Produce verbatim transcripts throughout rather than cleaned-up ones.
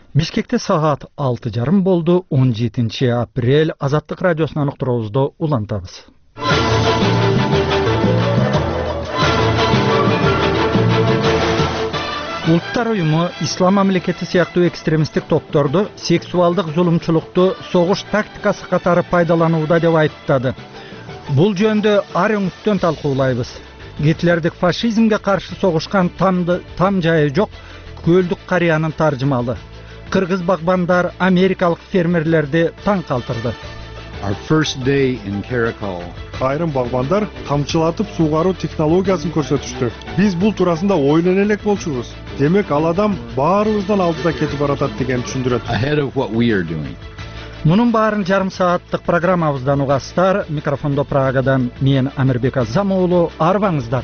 Бишкекте саат алты жарым болду. он жетинчи апрель. Азаттык радиосунан уктуруубузду улантабыз. Улуттар уюму ислам мамлекети сыяктуу экстремисттик топторду сексуалдык зулумчулукту согуш тактикасы катары пайдаланууда деп айыптады. Бул жөнүндө ар өңүттөн талкуулайбыз. Гитлердик фашизмге каршы согушкан тамды там жайы жок көлдүк карыянын таржымалы. Кыргыз багбандар америкалык фермерлерди таң калтырды. Our first day in Karakol. Айрым багбандар камчылатып суугаруу технологиясын көрсөтүштү. Биз бул туурасында ойлоно элек болчубуз. Демек ал адам баарыбыздан алдыда кетип баратат деген түшүндүрөт. Ahead of what we are doing. Мунун баарын жарым сааттык программабыздан угасыздар. Микрофондо Прагадан мен Амирбек Азам уулу, арбаңыздар.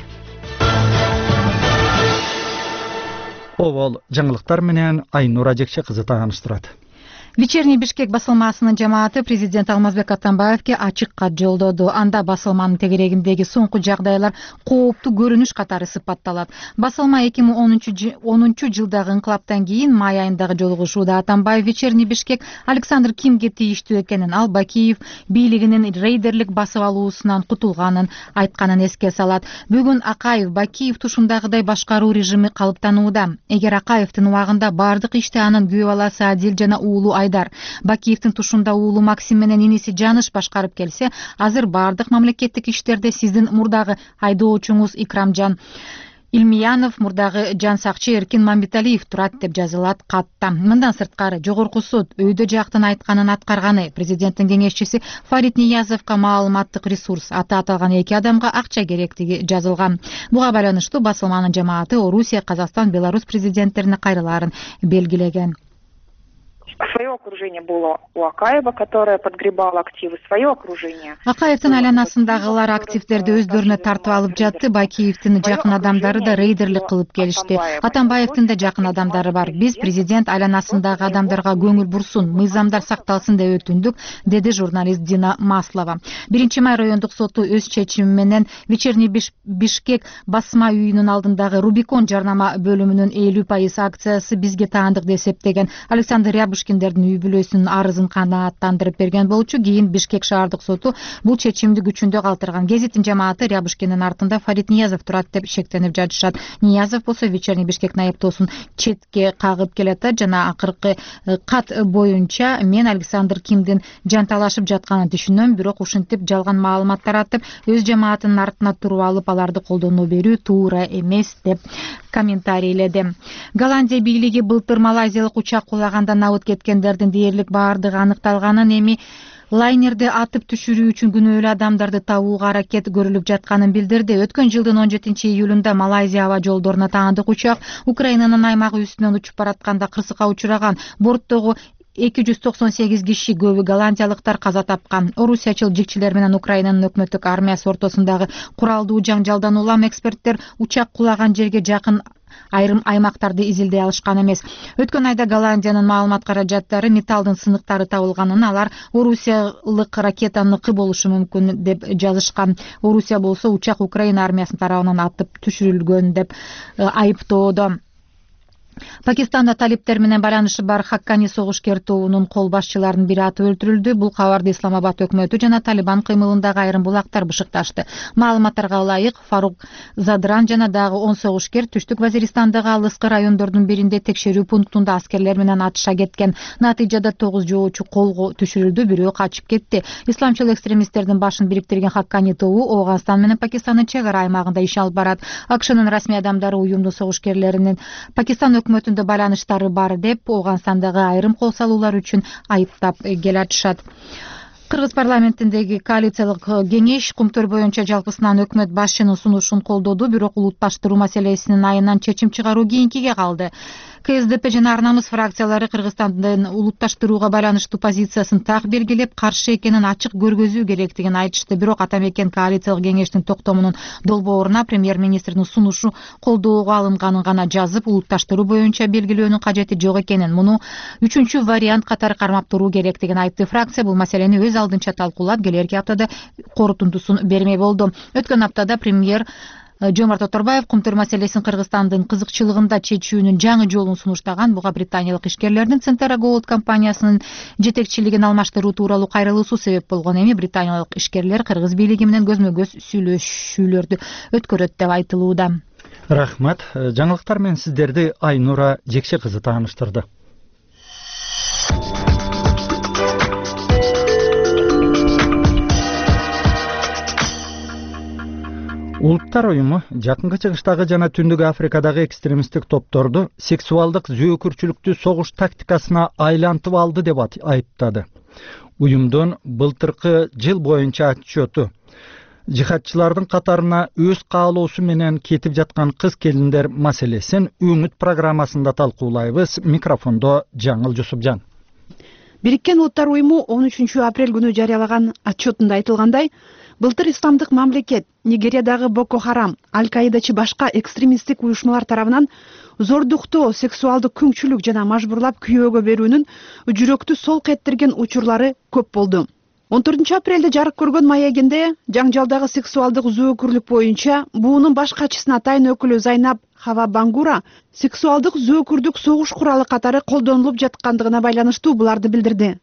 Обол жаңылыктар менен Айнура Жекче кызы тааныштырат. Вечерний Бишкек басылмасынын жамааты президент Алмазбек Атамбаевке ачык кат жолдоду. Анда басылманын тегерегиндеги соңку жагдайлар кооптуу көрүнүш катары сыпатталат. Басылма эки миң онунчу жылдагы инкылаптан кийин май айындагы жолугушууда Атамбаев Вечерний Бишкек Александр Кимге тийиштүү экенин, ал Бакиев бийлигинин рейдерлик басып алуусунан кутулганын айтканын эске салат. Бүгүн Акаев Бакиев тушундагыдай башкаруу режими калыптанууда. Эгер Акаевдин убагында бардык ишти анын күйөө баласы Адил жана уулу Айдар, Бакиевдин тушунда уулу Максим менен иниси Жаныш башкарып келсе, азыр бардык мамлекеттик иштерде сиздин мурдагы айдоочуңуз Икрамжан Илмиянов, мурдагы Жан Сакчы Эркин Мамбеталиев турат деп жазылат катта. Мындан сырткары жогорку суд өйдө жактын айтканын аткарганы. Президенттин кеңешчиси Фарид Ниязовго маалыматтык ресурс аты аталган эки адамга акча керектиги жазылган. Буга байланыштуу басылманын жамааты Орусия, Казакстан, Беларусь президенттерине кайрылаарын белгилеген. Свое окружение было у Акаева, которое подгребало активы, свое окружение. Акаевдин айланасындагылар активдерди өздөрүнө тартып алып жатты. Бакиевдин жакын адамдары да рейдерлик кылып келишти. Атамбаевдин да жакын адамдары бар. Биз президент айланасындагы адамдарга көңүл бурсун, мыйзамдар сакталсын деп өтүндүк, деди журналист Дина Маслова. биринчи май райондук соту өз чечими менен Вечерний Бишкек басма үйүнүн алдындагы Рубикон жарнама бөлүмүнүн элүү пайыз акциясы бизге таандык деп эсептеген. Александр Рябушкиндердин үй бүлөсүнүн арызын канааттандырып берген болчу. Кийин Бишкек шаардык соту бул чечимди күчүндө калтырган. Гезиттин жамааты Рябушкиндин артында Фарид Ниязов турат деп шектенип жатышат. Ниязов болсо Вечерний Бишкек айыптоосун четке кагып келатат жана акыркы кат боюнча мен Александр Кимдин жанталашып жатканын түшүнөм, бирок ушинтип жалган маалымат таратып, өз жамаатынын артына туруп алып, аларды колдоно берүү туура эмес деп комментарийледи. Голландия бийлиги былтыр малайзиялык учак кулагандан абыт кеткендердин дээрлик баардыгы аныкталганын, эми лайнерди атып түшүрүү үчүн күнөөлүү адамдарды табууга аракет көрүлүп жатканын билдирди. Өткөн жылдын он жетинчи июлунда Малайзия аба жолдоруна таандык учак Украинанын аймагы үстүнөн учуп баратканда кырсыкка учураган. Борттогу эки жүз токсон сегиз киши, көбү голландиялыктар, каза тапкан. Орусиячыл жикчилер менен Украинанын өкмөттүк армиясы ортосундагы куралдуу жаңжалдан улам эксперттер учак кулаган жерге жакын айрым аймактарды изилдей алышкан эмес. Өткөн айда Голландиянын маалымат каражаттары металлдын сыныктары табылганын, алар орусиялык ракетаныкы болушу мүмкүн деп жазышкан. Орусия болсо учак Украина армиясынын тарабынан атып түшүрүлгөн деп айыптоодо. Пакистанда талиптер менен байланышы бар Хаккани согушкер тобунун кол башчыларынын бири атып өлтүрүлдү. Бул кабарды Исламабад өкмөтү жана Талибан кыймылындагы айрым булактар бышыкташты. Маалыматтарга ылайык, Фарук Задран жана дагы он согушкер түштүк Вазиристандагы алыскы райондордун биринде текшерүү пунктунда аскерлер менен атыша кеткен. Натыйжада тогуз жоочу колго түшүрүлдү, бирөө качып кетти. Исламчыл экстремисттердин башын бириктирген Хаккани тобу Ооганстан менен Пакистандын чек ара аймагында иш алып барат. АКШнын расмий адамдары уюмдун согушкерлеринин Пакистан өкмөтүндө байланыштары бар деп Ооганстандагы айрым кол салуулар үчүн айыптап келатышат. Кыргыз парламентиндеги коалициялык кеңеш кумтөр боюнча жалпысынан өкмөт башчынын сунушун колдоду, бирок улутташтыруу маселесинин айынан чечим чыгаруу кийинкиге калды. КСДП жана Ар намыс фракциялары Кыргызстандын улутташтырууга байланыштуу позициясын так белгилеп, каршы экенин ачык көргөзүү керектигин айтышты. Бирок Атамекен коалициялык кеңештин токтомунун долбооруна премьер-министрдин сунушу колдоого алынганын гана жазып, улутташтыруу боюнча белгилөөнүн кажети жок экенин, муну үчүнчү вариант катары кармап туруу керектигин айтты. Фракция бул маселени өз алдынча талкуулап, келерки аптада корутундусун бермей болду. Өткөн аптада премьер Жомарт Оторбаев кумтур маселесин Кыргызстандын кызыкчылыгында чечүүнүн жаңы жолун сунуштаган. Буга британиялык ишкерлердин Centera Gold компаниясынын жетекчилигин алмаштыруу тууралуу кайрылуусу себеп болгон. Эми британиялык ишкерлер кыргыз бийлиги менен көзмө-көз сүйлөшүүлөрдү өткөрөт деп айтылууда. Рахмат. Жаңылыктар менен сиздерди Айнура Жекше кызы тааныштырды. Улуттар уюму Жакынкы Чыгыштагы жана Түндүк Африкадагы экстремисттик топторду сексуалдык зөөкүрчүлүктү согуш тактикасына айлантып алды деп айыптады. Уюмдун былтыркы жыл боюнча отчету жихадчылардын катарына өз каалоосу менен кетип жаткан кыз келиндер маселесин Үңүт программасында талкуулайбыз. Микрофондо Жаңыл Жусупжан. Бириккен Улуттар уюму он үчүнчү апрель күнү жарыялаган отчетунда айтылгандай, былтыр исламдык мамлекет, Нигериядагы Боко Харам, Аль-Каидачы башка экстремисттик уюшмалар тарабынан зордуктоо, сексуалдык күңчүлүк жана мажбурлап күйөөгө берүүнүн жүрөктү солк эттирген учурлары көп болду. он төртүнчү апрелде жарык көргөн маегинде жаңжалдагы сексуалдык зөөкүрлүк боюнча буунун баш катчысына атайын өкүлү Зайнаб Хава Бангура сексуалдык зөөкүрдүк согуш куралы катары колдонулуп жаткандыгына байланыштуу буларды билдирди.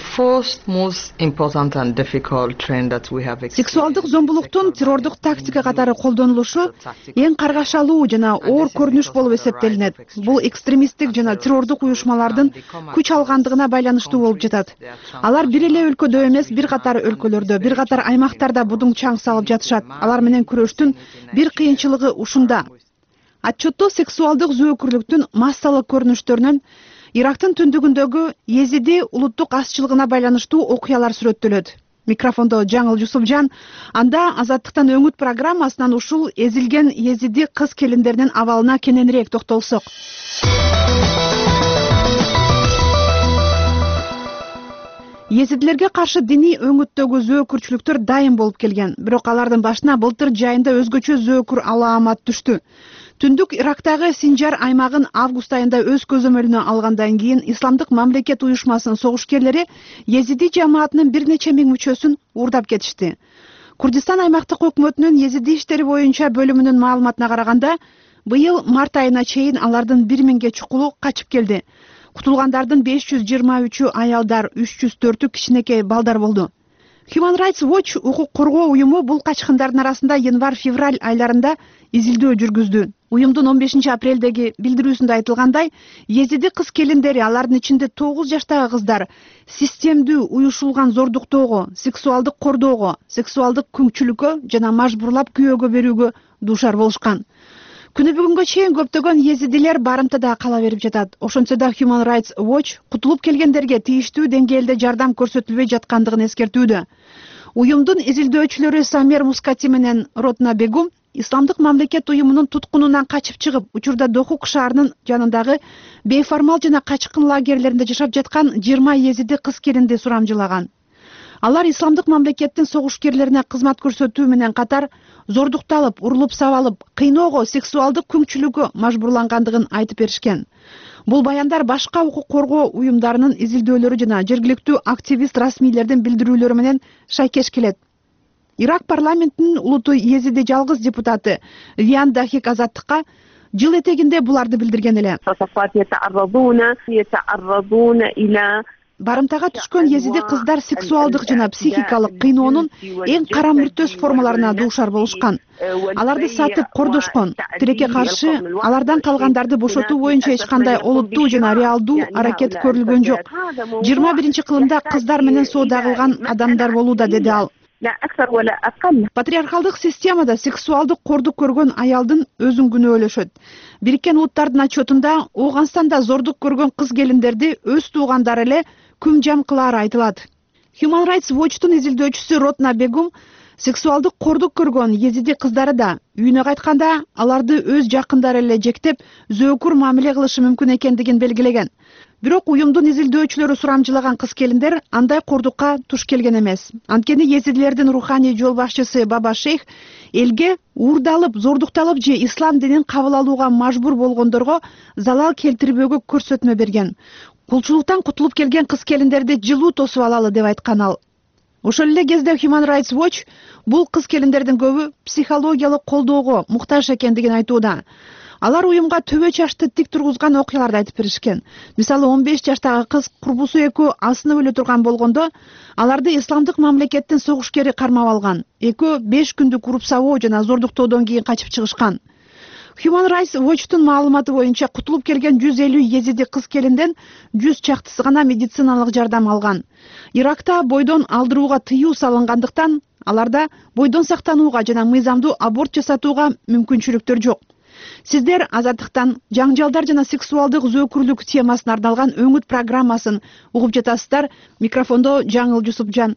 Сексуалдык зомбулуктун террордук тактика катары колдонулушу эң каргашалуу жана оор көрүнүш болуп эсептелинет. Бул экстремисттик жана террордук уюшмалардын күч алгандыгына байланыштуу болуп жатат. Алар бир эле өлкөдө эмес, бир катар өлкөлөрдө, бир катар аймактарда будуң чаң салып жатышат. Алар менен күрөштүн бир кыйынчылыгы ушунда. Отчетто сексуалдык зөөкүрлүктүн массалык көрүнүштөрүнөн Ирактын түндүгүндөгү Езиди улуттук азчылыгына байланыштуу окуялар сүрөттөлөт. Микрофондо Жаңыл Жусупжан. Анда Азаттыктан Өңүт программасынан ушул эзилген Езиди кыз келиндеринин абалына кененирээк токтолсок. Езидилерге каршы диний өңүттөгү зөөкүрчүлүктөр дайым болуп келген. Бирок алардын башына былтыр жайында өзгөчө зөөкүр алаамат түштү. Түндүк Ирактагы Синжар аймагын август айында өз көзөмөлүнө алгандан кийин Исламдык мамлекет уюшмасынын согушкерлери Езиди жамаатынын бир нече миң мүчөсүн уурдап кетишти. Курдистан аймактык өкмөтүнүн Езиди иштери боюнча бөлүмүнүн маалыматына караганда, быйыл март айына чейин алардын бир миңге чукулу качып келди. Кутулгандардын беш жүз жыйырма үчү аялдар, үч жүз төртү кичинекей балдар болду. Human Rights Watch укук коргоо уюму бул качкындардын арасында январь-февраль айларында изилдөө жүргүздү. Уюмдун он бешинчи апрелдеги билдирүүсүндө айтылгандай, Езиди кыз келиндери, алардын ичинде тогуз жаштагы кыздар системдүү уюшулган зордуктоого, сексуалдык кордоого, сексуалдык күңчүлүккө жана мажбурлап күйөөгө берүүгө дуушар болушкан. Күнү бүгүнгө чейин көптөгөн езидилер барымтада кала берип жатат. Ошентсе да Human Rights Watch кутулуп келгендерге тийиштүү деңгээлде жардам көрсөтүлбөй жаткандыгын эскертүүдө. Уюмдун изилдөөчүлөрү Самер Мускати менен Ротна Бегум Исламдык мамлекет уюмунун туткунунан качып чыгып, учурда Дохук шаарынын жанындагы бейформал жана качкын лагерлеринде жашап жаткан жыйырма езиди кыз келинди сурамжылаган. Алар Исламдык мамлекеттин согушкерлерине кызмат көрсөтүү менен катар зордукталып, урулуп сабалып, кыйноого, сексуалдык күңчүлүккө мажбурлангандыгын айтып беришкен. Бул баяндар башка укук коргоо уюмдарынын изилдөөлөрү жана жергиликтүү активист расмийлердин билдирүүлөрү менен шайкеш келет. Ирак парламентинин улуту Езиди жалгыз депутаты Виан Дахик Азаттыкка жыл этегинде буларды билдирген эле. Барымтага түшкөн езиди кыздар сексуалдык жана психикалык кыйноонун эң кара мүртөс формаларына дуушар болушкан. Аларды сатып кордошкон. Тилекке каршы алардан калгандарды бошотуу боюнча эч кандай олуттуу жана реалдуу аракет көрүлгөн жок. жыйырма биринчи кылымда кыздар менен соода кылган адамдар болууда, деди ал. Патриархалдык системада сексуалдык кордук көргөн аялдын өзүн күнөөлөшөт. Бириккен Улуттардын отчетунда Ооганстанда зордук көргөн кыз келиндерди өз туугандары эле күм жам кылаары айтылат. Human Rights Watch'тун изилдөөчүсү Ротна Бегум сексуалдык кордук көргөн езиди кыздары да үйүнө кайтканда аларды өз жакындары эле жектеп, зөөкүр мамиле кылышы мүмкүн экендигин белгилеген. Бирок уюмдун изилдөөчүлөрү сурамжылаган кыз келиндер андай кордукка туш келген эмес. Анткени езидилердин руханий жол башчысы Баба Шейх элге уурдалып, зордукталып же ислам динин кабыл алууга мажбур болгондорго залал келтирбөөгө көрсөтмө берген. Кулчулуктан кутулуп келген кыз келиндерди жылуу тосуп алалы деп айткан ал. Ошол эле кезде Human Rights Watch бул кыз келиндердин көбү психологиялык колдоого муктаж экендигин айтууда. Алар уюмга төбө чашты тик тургузган окуяларды айтып беришкен. Мисалы он беш жаштагы кыз курбусу экөө асынып өлө турган болгондо, аларды исламдык мамлекеттин согушкери кармап алган. Экөө беш күндүк уруп сабоо жана зордуктоодон кийин качып чыгышкан. Human Rights Watch'тун маалыматы боюнча кутулуп келген жүз элүү езиди кыз келинден жүз чактысы гана медициналык жардам алган. Иракта бойдон алдырууга тыюу салынгандыктан аларда бойдон сактанууга жана мыйзамдуу аборт жасатууга мүмкүнчүлүктөр жок. Сиздер Азаттыктан жаңжалдар жана сексуалдык зөөкүрлүк темасына арналган өңүт программасын угуп жатасыздар. Микрофондо Жаңыл Жусупжан.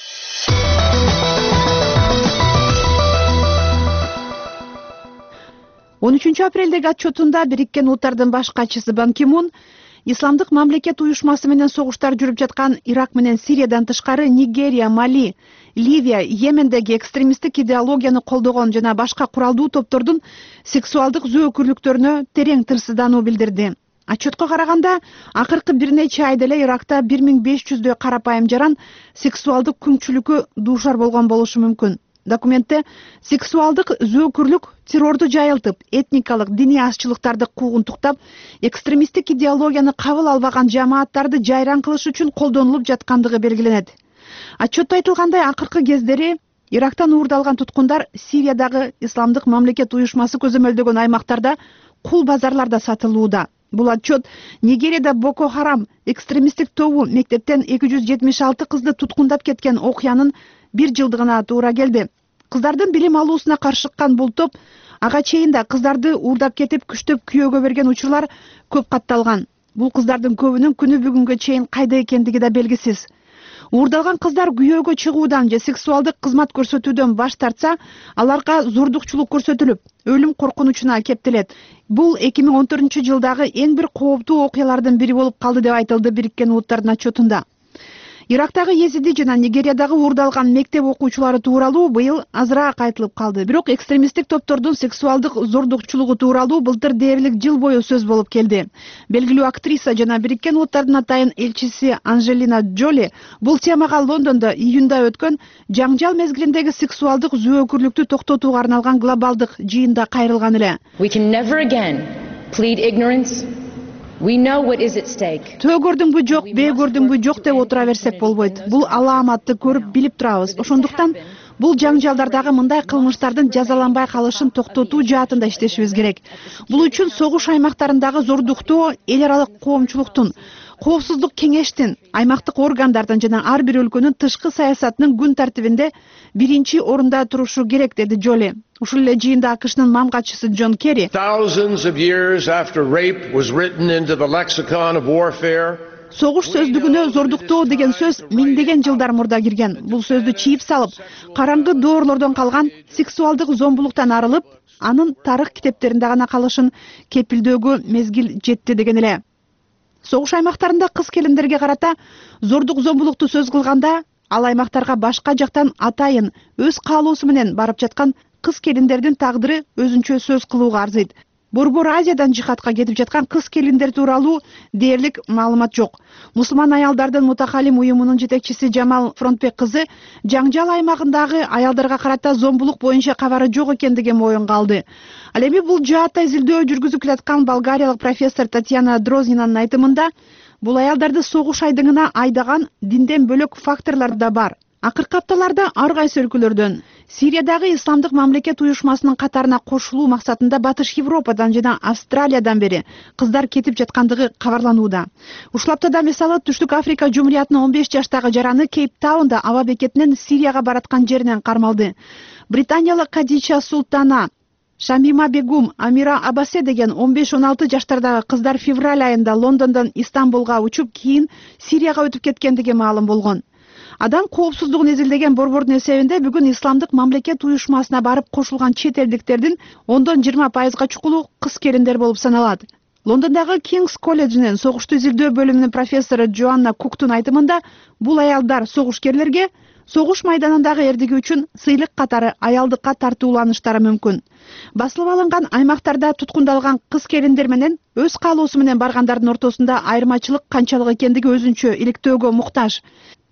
он үчүнчү апрелдеги отчетунда Бириккен Улуттардын баш катчысы Бан Ки Мун Исламдык мамлекет уюшмасы менен согуштар жүрүп жаткан Ирак менен Сириядан тышкары Нигерия, Мали, Ливия, Йемендеги экстремисттик идеологияны колдогон жана башка куралдуу топтордун сексуалдык зөөкүрлүктөрүнө терең тырсыздануу билдирди. Отчетко караганда, акыркы бир нече айда эле Иракта бир миң беш жүздөй карапайым жаран сексуалдык күңчүлүккө дуушар болгон болушу мүмкүн. Документте сексуалдык зөөкүрлүк террорду жайылтып, этникалык, диний азчылыктарды куугунтуктап, экстремисттик идеологияны кабыл албаган жамааттарды жайран кылыш үчүн колдонулуп жаткандыгы белгиленет. Отчетто айтылгандай, акыркы кездери Ирактан уурдалган туткундар Сириядагы Исламдык мамлекет уюшмасы көзөмөлдөгөн аймактарда кул базарларда сатылууда. Бул отчет Нигерияда Боко Харам экстремисттик тобу мектептен эки жүз жетимиш алты кызды туткундап кеткен окуянын бир жылдыгына туура келди. Кыздардын билим алуусуна каршы шыккан бул топ ага чейин да кыздарды уурдап кетип күчтөп күйөөгө берген учурлар көп катталган. Бул кыздардын көбүнүн күнү бүгүнгө чейин кайда экендиги да белгисиз. Уурдалган кыздар күйөөгө чыгуудан же сексуалдык кызмат көрсөтүүдөн баш тартса, аларга зордукчулук көрсөтүлүп, өлүм коркунучуна кептелет. Бул эки миң он төртүнчү жылдагы эң бир кооптуу окуялардын бири болуп калды деп айтылды Бириккен Улуттардын отчетунда. Ирактагы Езиди жана Нигериядагы уурдалган мектеп окуучулары тууралуу быйыл азыраак айтылып калды. Бирок экстремисттик топтордун сексуалдык зордукчулугу тууралуу былтыр дээрлик жыл бою сөз болуп келди. Белгилүү актриса жана Бириккен Улуттардын атайын элчиси Анжелина Джоли бул темага Лондондо июнда өткөн жаңжал мезгилиндеги сексуалдык зөөкүрлүктү токтотууга арналган глобалдык жыйында кайрылган эле. We can never again plead ignorance. We know what is at stake. Төөгөрдүңбү жок, бөөгөрдүңбү жок деп отура берсек болбойт. Бул алааматты көрүп билип турабыз. Ошондуктан бул жаңжалдардагы мындай кылмыштардын жазаланбай калышын токтотуу жаатында иштешибиз керек. Бул үчүн согуш аймактарындагы зордуктоо эл аралык коомчулуктун, коопсуздук кеңештин, аймактык органдардын жана ар бир өлкөнүн тышкы саясатынын күн тартибинде биринчи орунда турушу керек, деди Джоли. Ушул эле жыйында АКШнын мамгатчысы Джон Керри Thousands of years after rape was written into the lexicon of warfare. Согуш сөздүгүнө зордуктоо деген сөз миңдеген жылдар мурда кирген. Бул сөздү чийип салып, караңгы доорлордон калган сексуалдык зомбулуктан арылып, анын тарых китептеринде гана калышын кепилдөөгө мезгил жетти деген эле. Согуш аймактарында кыз келиндерге карата зордук зомбулукту сөз кылганда, ал аймактарга башка жактан атайын өз каалоосу менен барып жаткан кыз келиндердин тагдыры өзүнчө сөз кылууга арзыйт. Борбор Азиядан жихадка кетип жаткан кыз келиндер тууралуу дээрлик маалымат жок. Мусулман аялдардын мутакалим уюмунун жетекчиси Жамал Фронтбек кызы жаңжал аймагындагы аялдарга карата зомбулук боюнча кабары жок экендигин моюнга алды. Ал эми бул жаатта изилдөө жүргүзүп келаткан болгариялык профессор Татьяна Дрознинанын айтымында, бул аялдарды согуш айдыңына айдаган динден бөлөк факторлор да бар. Акыркы апталарда ар кайсы өлкөлөрдөн Сириядагы Исламдык мамлекет уюшмасынын катарына кошулуу максатында Батыш Европадан жана Австралиядан бери кыздар кетип жаткандыгы кабарланууда. Ушул аптада мисалы Түштүк Африка Жумуриятынын он беш жаштагы жараны Кейптаунда аба бекетинен Сирияга бараткан жеринен кармалды. Британиялык Кадича Султана, Шамима Бегум, Амира Абасе деген он беш он алты жаштардагы кыздар февраль айында Лондондон Истанбулга учуп, кийин Сирияга өтүп кеткендиги маалым болгон. Адам коопсуздугун изилдеген борбордун эсебинде бүгүн Исламдык мамлекет уюшмасына барып кошулган чет элдиктердин ондон жыйырма пайызга чукулу кыз келиндер болуп саналат. Лондондогу Кингс колледжинин согушту изилдөө бөлүмүнүн профессору Джоанна Куктун айтымында, бул аялдар согушкерлерге согуш майданындагы эрдиги үчүн сыйлык катары аялдыкка тартууланыштары мүмкүн. Басылып алынган аймактарда туткундалган кыз келиндер менен өз каалоосу менен баргандардын ортосунда айырмачылык канчалык экендиги өзүнчө иликтөөгө муктаж.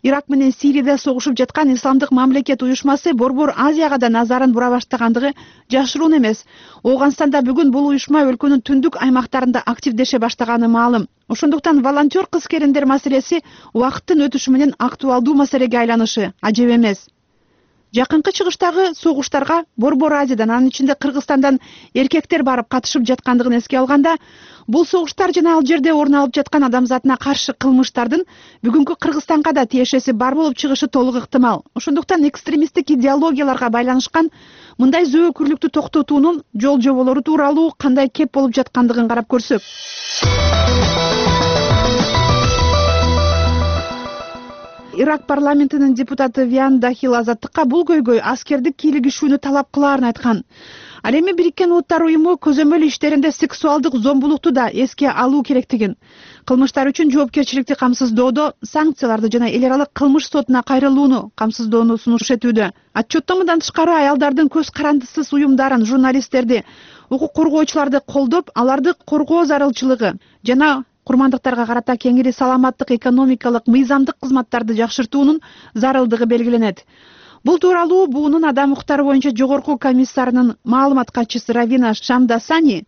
Ирак менен Сирияда согушуп жаткан исламдык мамлекет уюшмасы Борбор Азияга да назарын бура баштагандыгы жашыруун эмес. Ооганстанда бүгүн бул уюшма өлкөнүн түндүк аймактарында активдеше баштаганы маалым. Ошондуктан волонтер кыз-келиндер маселеси убакыттын өтүшү менен актуалдуу маселеге айланышы ажеп эмес. Жакынкы чыгыштагы согуштарга Борбор Азиядан, анын ичинде Кыргызстандан эркектер барып катышып жаткандыгын эске алганда, бул согуштар жана ал жерде орун алып жаткан адамзатына каршы кылмыштардын бүгүнкү Кыргызстанга да тиешеси бар болуп чыгышы толук ыктымал. Ошондуктан экстремисттик идеологияларга байланышкан мындай зөөкүрлүктү токтотуунун жол жоболору тууралуу кандай кеп болуп жаткандыгын карап көрсөк. Ирак парламентинин депутаты Виан Дахил Азаттыкка бул көйгөй аскердик кийлигишүүнү талап кылаарын айткан. Ал эми Бириккен Улуттар уюму көзөмөл иштеринде сексуалдык зомбулукту да эске алуу керектигин, кылмыштар үчүн жоопкерчиликти камсыздоодо санкцияларды жана эл аралык кылмыш сотуна кайрылууну камсыздоону сунуш этүүдө. Отчеттомудан тышкары аялдардын көз карандысыз уюмдарын, журналисттерди, укук коргоочуларды колдоп, аларды коргоо зарылчылыгы жана курмандыктарга карата кеңири саламаттык экономикалык мыйзамдык кызматтарды жакшыртуунун зарылдыгы белгиленет. Бул тууралуу буунун адам укуктары боюнча жогорку комиссарынын маалымат катчысы Равина Шамдасани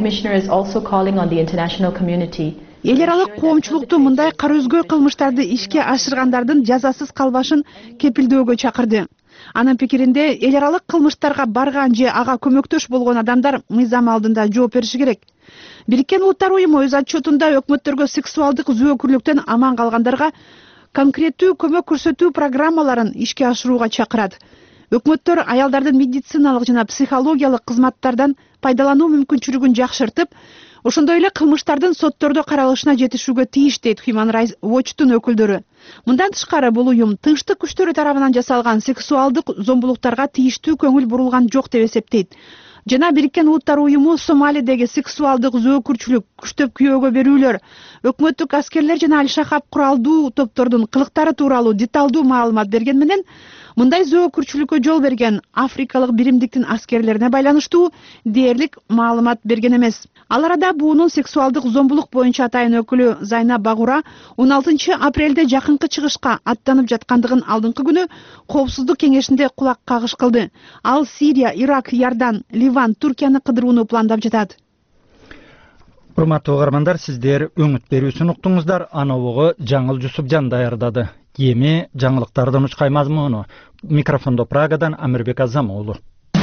эл аралык коомчулукту мындай кара өзгөй кылмыштарды ишке ашыргандардын жазасыз калбашын кепилдөөгө чакырды. Анын пикиринде эл аралык кылмыштарга барган же ага көмөктөш болгон адамдар мыйзам алдында жооп бериши керек. Бириккен Улуттар уюму өз отчетунда өкмөттөргө сексуалдык зөөкүрлүктөн аман калгандарга конкреттүү көмөк көрсөтүү программаларын ишке ашырууга чакырат. Өкмөттөр аялдардын медициналык жана психологиялык кызматтардан пайдалануу мүмкүнчүлүгүн жакшыртып, ошондой эле кылмыштардын соттордо каралышына жетишүүгө тийиш дейт Human Rights Watch'тун өкүлдөрү. Мындан тышкары бул уюм тынчтык күчтөрү тарабынан жасалган сексуалдык зомбулуктарга тийиштүү көңүл бурулган жок деп эсептейт. Жана Бириккен Улуттар уюму Сомалидеги сексуалдык зөөкүрчүлүк, күчтөп күйөөгө берүүлөр, өкмөттүк аскерлер жана Аль-Шахаб куралдуу топтордун кылыктары тууралуу деталдуу маалымат берген менен, мындай зөөкүрчүлүккө жол берген Африкалык биримдиктин аскерлерине байланыштуу дээрлик маалымат берген эмес. Ал арада буунун сексуалдык зомбулук боюнча атайын өкүлү Зайна Багура он алтынчы апрелде жакынкы чыгышка аттанып жаткандыгын алдыңкы күнү Коопсуздук кеңешинде кулак кагыш кылды. Ал Сирия, Ирак, Иордан, Ливан, Туркияны кыдырууну пландап жатат. Урматтуу угармандар, сиздер өңүт берүүсүн уктуңуздар. Анобугу Жаңыл Жусупжан даярдады. Эми жаңылыктардын учкай мазмуну. Микрофондо Прагадан Амирбек Азам уулу.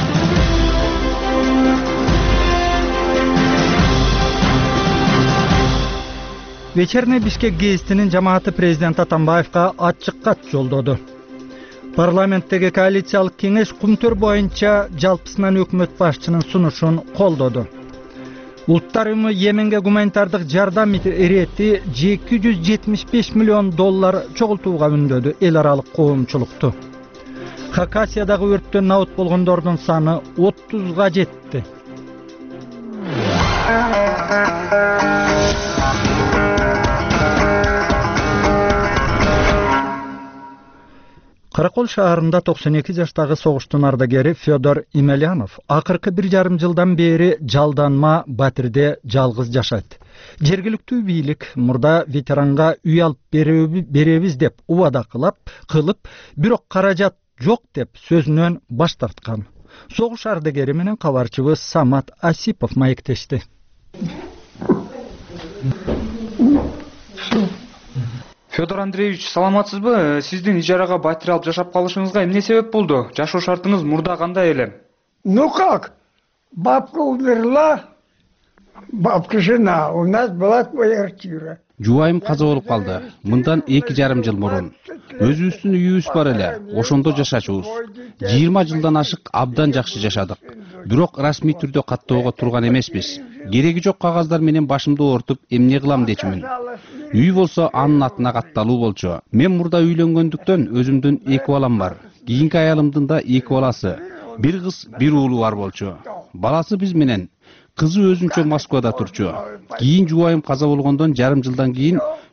Вечерний Бишкек гезитинин жамааты президент Атамбаевга ачык кат жолдоду. Парламенттеги коалициялык кеңеш кумтөр боюнча жалпысынан өкмөт башчынын сунушун колдоду. Улуттар уюму Йеменге гуманитардык жардам ирети эки жүз жетимиш беш миллион доллар чогултууга үндөдү эл аралык коомчулукту. Хакасиядагы өрттөн набут болгондордун саны отузга жетти. Каракол шаарында токсон эки жаштагы согуштун ардагери Федор Имелянов акыркы бир жарым жылдан бери жалданма батирде жалгыз жашайт. Жергиликтүү бийлик мурда ветеранга үй алып беребиз деп убада кылып, кылып, бирок каражат жок деп сөзүнөн баш тарткан. Согуш ардагери менен кабарчыбыз Самат Асипов маектешти. Федор Андреевич, саламатсызбы? Сиздин ижарага батир алып жашап калышыңызга эмне себеп болду? Жашоо шартыңыз мурда кандай эле? Ну как? Бабка умерла, бабка жена, у нас была квартира. Жубайым каза болуп калды. Мындан эки жарым жыл мурун. Өзүбүздүн үйүбүз бар эле, ошондо жашачубуз. жыйырма жылдан ашык абдан жакшы жашадык. Бирок расмий түрдө каттоого турган эмеспиз. Кереги жок кагаздар менен башымды оортуп, эмне кылам дечимин. Үй болсо анын атына катталуу болчу. Мен мурда үйлөнгөндүктөн өзүмдүн эки балам бар. Кийинки аялымдын да эки баласы. Бир кыз, бир уулу бар болчу. Баласы биз менен. Кызы өзүнчө Москвада турчу. Кийин жубайым каза болгондон жарым жылдан кийин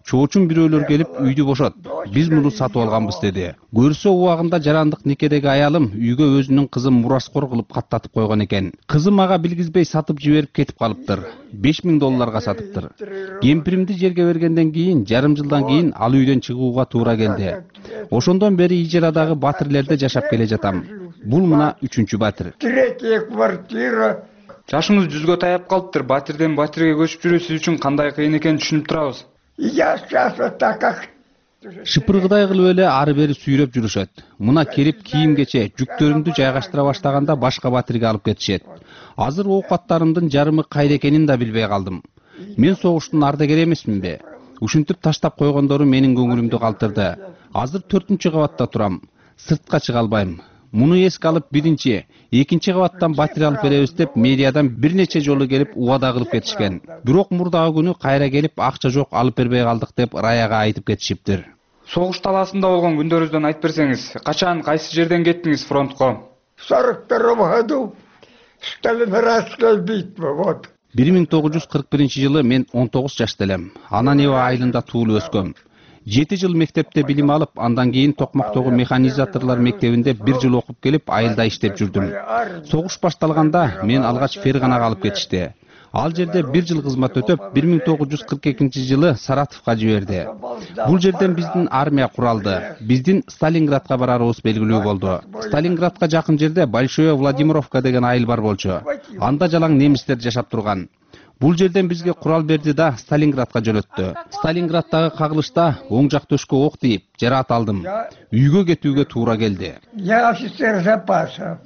Чоочун бирөөлөр келип үйдү бошот. Биз муну сатып алганбыз деди. Көрсө убагында жарандык никедеги аялым үйгө өзүнүн кызын мураскор кылып каттатып койгон экен. Кызым ага билгизбей сатып жиберип кетип калыптыр. беш миң долларга сатыптыр. Кемпиримди жерге бергенден кийин жарым жылдан кийин ал үйдөн чыгууга туура келди. Ошондон бери ижарадагы батирлерде жашап келе жатам. Бул мына үчүнчү батир. Третья квартира. Жашыңыз жүзгө таяп калыптыр. Батирден батирге көчүп жүрүү сиз үчүн кандай кыйын экенин түшүнүп турабыз. Я сейчас вот так как Шыпыргыдай кылып эле ары бери сүйрөп жүрүшөт. Мына келип кийимгече жүктөрүмдү жайгаштыра баштаганда башка батирге алып кетишет. Азыр оокаттарымдын жарымы кайда экенин да билбей калдым. Мен согуштун ардагери эмесминби? Ушинтип таштап койгондору менин көңүлүмдү калтырды. Азыр төртүнчү кабатта турам. Сыртка чыга албайм. Муну эске алып биринчи, экинчи кабаттан батир алып беребиз деп мэриядан бир нече жолу келип убада кылып кетишкен. Бирок мурдагы күнү кайра келип акча жок алып бербей калдык деп раяга айтып кетишиптир. Согуш талаасында болгон күндөрүңүздөн айтып берсеңиз, качан кайсы жерден кеттиңиз фронтко? в сорок втором году Сталинградская битва, вот. бир миң тогуз жүз кырк биринчи жылы мен он тогуз жашта элем. Ананева айылында туулуп өскөм. жети жыл мектепте билим алып, андан кийин Токмактогу механизаторлор мектебинде бир жыл окуп келип, айылда иштеп жүрдүм. Согуш башталганда мен алгач Ферганага алып кетишти. Ал жерде бир жыл кызмат өтөп, бир миң тогуз жүз кырк экинчи жылы Саратовго жиберди. Бул жерден биздин армия куралды. Биздин Сталинградка барарыбыз белгилүү болду. Сталинградка жакын жерде Большое Владимировка деген айыл бар болчу. Анда жалаң немистер жашап турган. Бул жерден бизге курал берди да Сталинградка жөнөттү. Сталинградтагы кагылышта оң жак төшкө ок тийип, жараат алдым. Үйгө кетүүгө туура келди. Я офицер запаса.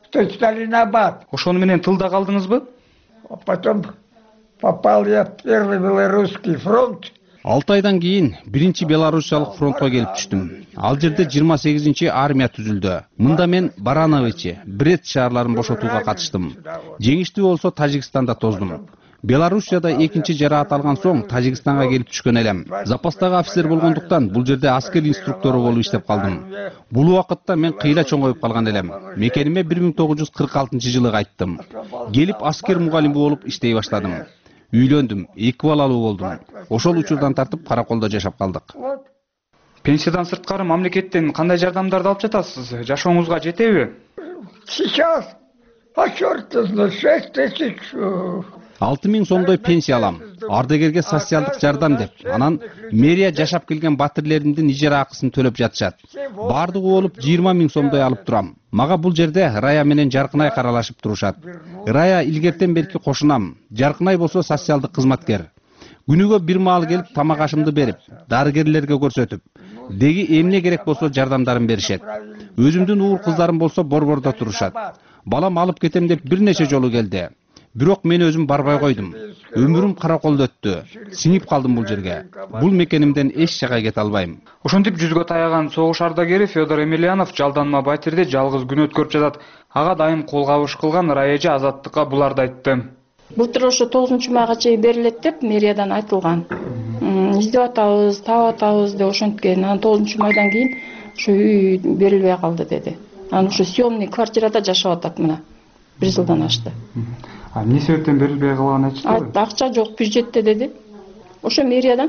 Сталинабад. Ошону менен тылда калдыңызбы? А потом попал я в первый белорусский фронт. алты айдан кийин биринчи Белоруссиялык фронтко келип түштүм. Ал жерде жыйырма сегизинчи армия түзүлдү. Мында мен Барановичи, Брет шаарларын бошотууга катыштым. Жеңиштүү болсо Тажикстанда тоздум. Белоруссияда экинчи жараат алган соң Тажикстанга келип түшкөн элем. Запастагы офицер болгондуктан бул жерде аскер инструктору болуп иштеп калдым. Бул убакытта мен кыйла чоңоюп калган элем. Мекениме бир миң тогуз жүз кырк алтынчы жылы кайттым. Келип аскер мугалими болуп иштей баштадым. Үйлөндүм, эки балалуу болдум. Ошол учурдан тартып караколдо жашап калдык. Пенсиядан сырткары мамлекеттен кандай жардамдарды алып жатасыз? Жашооңузга жетеби? Сейчас, а черт знает, шесть тысяч. алты миң сомдой пенсия алам. Ардагерге социалдык жардам деп. Анан мэрия жашап келген батирлериндин ижара акысын төлөп жатышат. Бардыгы болуп жыйырма миң сомдой алып турам. Мага бул жерде Рая менен Жаркынай каралашып турушат. Рая илгертен берки кошунам. Жаркынай болсо социалдык кызматкер. Күнүгө бир маал келип тамак ашымды берип, дарыгерлерге көрсөтүп, деги эмне керек болсо жардамдарын беришет. Өзүмдүн уур кыздарым болсо борбордо турушат. Балам алып кетем деп бир нече жолу келди. Бирок мен өзүм барбай койдум. Өмүрүм караколдо өттү. Сиңип калдым бул жерге. Бул мекенимден эч жака кете албайм. Ошентип жүзгө таяган согуш ардагери Федор Емельянов жалданма батирде жалгыз күн өткөрүп жатат. Ага дайым кол кабыш кылган Раяжы Азаттыкка буларды айтты. Былтыр ошо тогузунчу майга чейин берилет деп мэриядан айтылган. Издеп атабыз, таап атабыз деп ошенткен. Анан тогузунчу майдан кийин ошо үй берилбей калды деди. Анан ошо съемный квартирада жашап атат мына. бир жылдан ашты. А эмне себептен берилбей калганын айтыштыбы? Акча жок бюджетте деди. Ошо мэриядан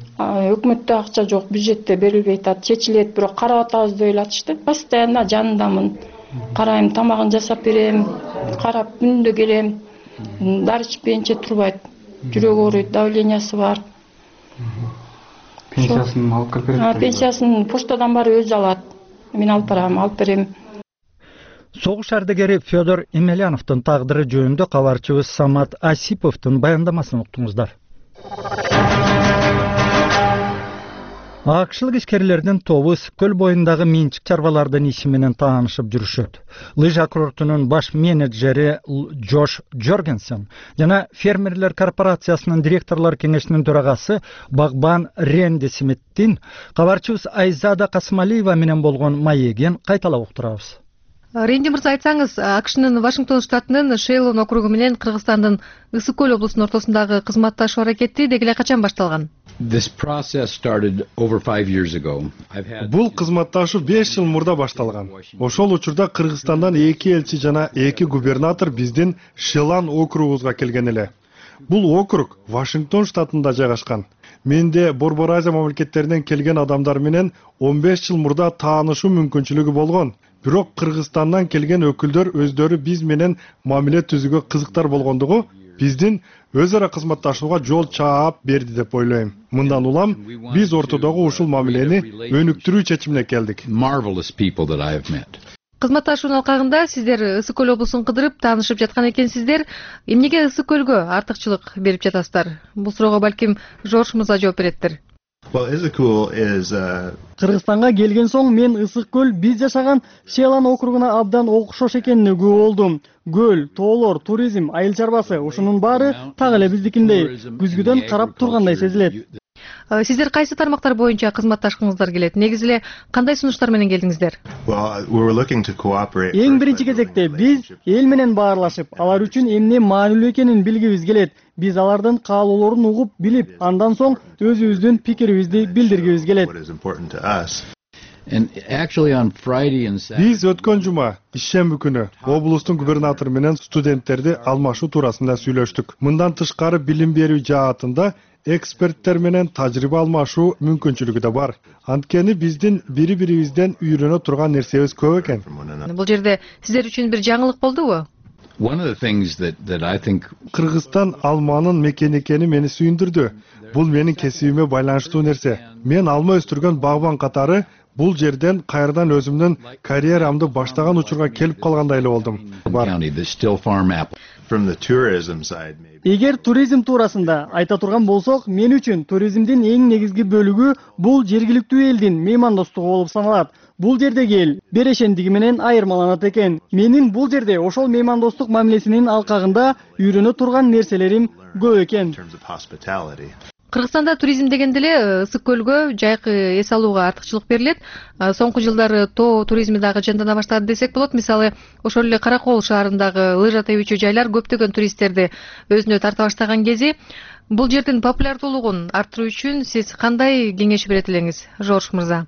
өкмөттө акча жок, бюджетте берилбей атат, чечилет, бирок карап атабыз деп эле Постоянно жанындамын. Карайм, тамагын жасап берем, карап күндө келем. Дары ичпейинче турбайт. Жүрөгү ооруйт, давлениясы бар. Пенсиясын алып келип берет. Пенсиясын почтадан барып өзү алат. Мен алып барам, алып берем. Согуш ардагери Федор Емельяновдун тагдыры жөнүндө кабарчыбыз Самат Асиповдун баяндамасын уктуңуздар. Акшылык ишкерлердин тобу Көл боюндагы менчик чарбалардын иши менен таанышып жүрүшөт. Лыжа курортунун баш менеджери Джош Джоргенсен жана фермерлер корпорациясынын директорлор кеңешинин төрагасы Багбан Ренди Смиттин кабарчыбыз Айзада Касымалиева менен болгон маегин кайталап уктурабыз. Ренди мырза, айтсаңыз, АКШнын Вашингтон штатынын Шейлон округу менен Кыргызстандын Ысык көл облусунун ортосундагы кызматташуу аракети деги эле качан башталган? Бул кызматташуу беш жыл мурда башталган. Ошол учурда Кыргызстандан эки элчи жана эки губернатор биздин Шелан округубузга келген эле. Бул округ Вашингтон штатында жайгашкан. менде Борбор Азия мамлекеттеринен келген адамдар менен он беш жыл мурда таанышуу мүмкүнчүлүгү болгон. Бирок Кыргызстандан келген өкүлдөр өздөрү биз менен мамиле түзүүгө кызыктар болгондугу биздин өз ара кызматташууга жол чаап берди деп ойлойм. Мындан улам биз ортодогу ушул мамилени өнүктүрүү чечимине келдик. Marvelous people that I have met. Кызматташуунун алкагында сиздер Ысык көл облусун кыдырып таанышып жаткан экенсиздер. Эмнеге Ысык көлгө артыкчылык берип жатасыздар? Бул суроого балким Жорж мырза жооп береттир. Кыргызстанга келген соң мен Ысык көл биз жашаган Шейлан округуна абдан окшош экенине күбө болдум. Көл, тоолор, туризм, айыл чарбасы ушунун баары так эле биздикиндей күзгүдөн карап тургандай сезилет. Сиздер кайсы тармактар боюнча кызматташкыңыздар келет? Негизи эле кандай сунуштар менен келдиңиздер? Эң биринчи кезекте биз эл менен баарлашып, алар үчүн эмне маанилүү экенин билгибиз келет. Биз алардын каалоолорун угуп, билип, андан соң өзүбүздүн пикирибизди билдиргибиз келет. Биз өткөн жума ишемби күнү облустун губернатору менен студенттерди алмашуу туурасында сүйлөштүк. Мындан тышкары билим берүү жаатында эксперттер менен тажрыйба алмашуу мүмкүнчүлүгү да бар. Анткени биздин бири-бирибизден үйрөнө турган нерсебиз көп экен. Бул жерде сиздер үчүн бир жаңылык болдубу? One of the things that that I think Кыргызстан алманын мекени экени мени сүйүндүрдү. Бул менин кесибиме байланыштуу нерсе. Мен алма өстүргөн багбан катары бул жерден кайрадан өзүмдүн карьерамды баштаган учурга келип калгандай эле болдум. Эгер туризм туурасында айта турган болсок, мен үчүн туризмдин эң негизги бөлүгү бул жергиликтүү элдин меймандостугу болуп саналат. Бул жердеги эл берешендиги менен айырмаланат экен. Менин бул жерде ошол меймандостук мамилесинин алкагында үйрөнө турган нерселерим көп экен. Кыргызстанда туризм дегенде эле Ысык көлгө жайкы эс алууга артыкчылык берилет. Соңку жылдары тоо туризми дагы жандана баштады десек болот. Мисалы, ошол эле Каракол шаарындагы лыжа тебүүчү жайлар көптөгөн туристтерди өзүнө тарта баштаган кези. Бул жердин популярдуулугун арттыруу үчүн сиз кандай кеңеш берет элеңиз, Жорж мырза?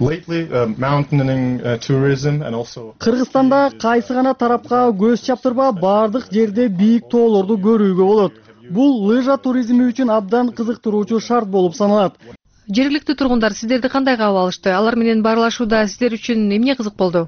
Кыргызстанда кайсы гана тарапка көз чаптырба бардык жерде бийик тоолорду көрүүгө болот. Бул лыжа туризми үчүн абдан кызыктыруучу шарт болуп саналат. Жергиликтүү тургундар сиздерди кандай кабыл алышты? Алар менен баарлашууда сиздер үчүн эмне кызык болду?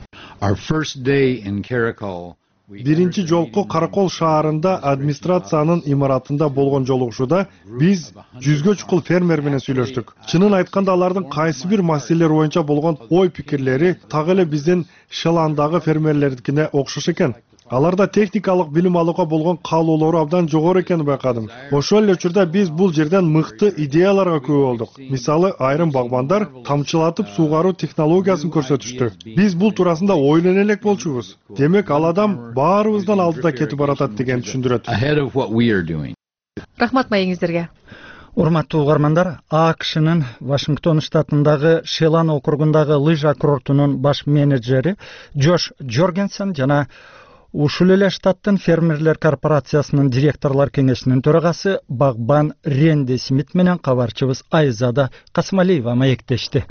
Биринчи жолку Каракол шаарында администрациянын имаратында болгон жолугушууда биз жүзгө чукул фермер менен сүйлөштүк. Чынын айтканда алардын кайсы бир маселелер боюнча болгон ой пикирлери так эле биздин Шеландагы фермерлердикине окшош экен. Аларда техникалык билим алууга болгон каалоолору абдан жогору экенин байкадым. Ошол эле учурда биз бул жерден мыкты идеяларга күбө болдук. Мисалы, айрым багбандар тамчылатып суугаруу технологиясын көрсөтүштү. Биз бул туурасында ойлоно элек болчубуз. Демек, ал адам баарыбыздан алдыда кетип баратат деген түшүндүрөт. Рахмат маегиңиздерге. Урматтуу угармандар, АКШнын Вашингтон штатындагы Шелан округундагы лыжа курортунун баш менеджери Джош Джоргенсен жана ушул эле штаттын фермерлер корпорациясынын директорлор кеңешинин төрагасы Багбан Ренди Смит менен кабарчыбыз Айзада Касымалиева маектешти.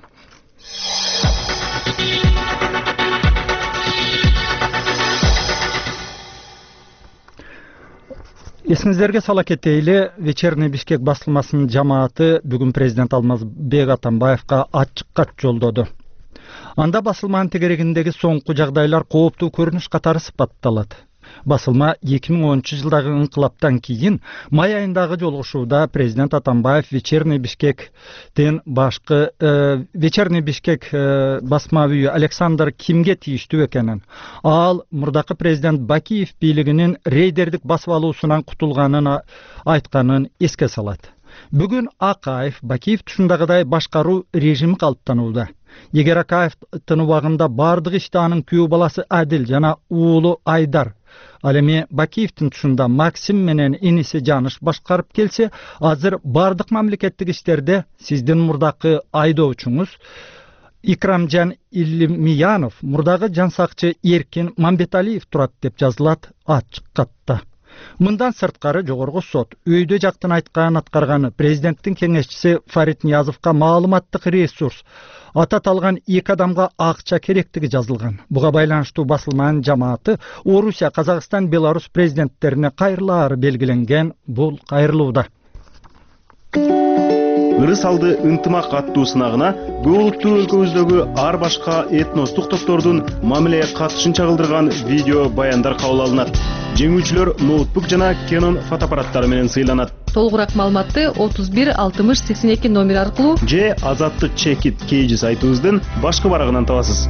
Эсиңиздерге сала кетейли, Вечерний Бишкек басылмасынын жамааты бүгүн президент Алмазбек Атамбаевга ачык кат жолдоду. Анда басылманын тегерегиндеги соңку жагдайлар кооптуу көрүнүш катары сыпатталат. Басылма эки миң онунчу жылдагы инкылаптан кийин май айындагы жолугушууда президент Атамбаев Вечерний Бишкектен башкы э, Вечерний Бишкек э, басма үйү Александр Кимге тийиштүү экенин, ал мурдакы президент Бакиев бийлигинин рейдердик басып алуусунан кутулганын айтканын эске салат. Бүгүн Акаев Бакиев тушундагыдай башкаруу режими калыптанууда. Эгер Акаевдин убагында бардык ишти анын күйөө баласы Адил жана уулу Айдар, ал эми Бакиевдин тушунда Максим менен иниси Жаныш башкарып келсе, азыр бардык мамлекеттик иштерде сиздин мурдакы айдоочуңуз Икрамжан Илимиянов, мурдагы жансакчы Эркин Мамбеталиев турат деп жазылат ачык катта. Мындан сырткары жогорку сот өйдө жактын айтканын аткарганы президенттин кеңешчиси Фарид Ниязовго маалыматтык ресурс ататалган эки адамга акча керектиги жазылган. Буга байланыштуу басылманын жамааты Орусия, Казакстан, Беларусь президенттерине кайрылаары белгиленген. Бул кайрылууда. кыргыз алды ынтымак аттуу сынагына көп улуттуу өлкөбүздөгү ар башка этностук топтордун мамилеге катышын чагылдырган видео баяндар кабыл алынат. Жеңүүчүлөр ноутбук жана Canon фотоаппараттары менен сыйланат. Толугураак маалыматты отуз бир алтымыш сексен эки номер аркылуу же азаттык чекит кейжи сайтыбыздын башкы барагынан табасыз.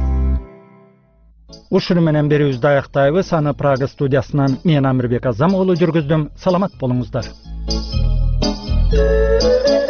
Ушуну менен берүүбүздү аяктайбыз. Аны Прага студиясынан мен Амирбек Азам уулу жүргүздүм. Саламат болуңуздар.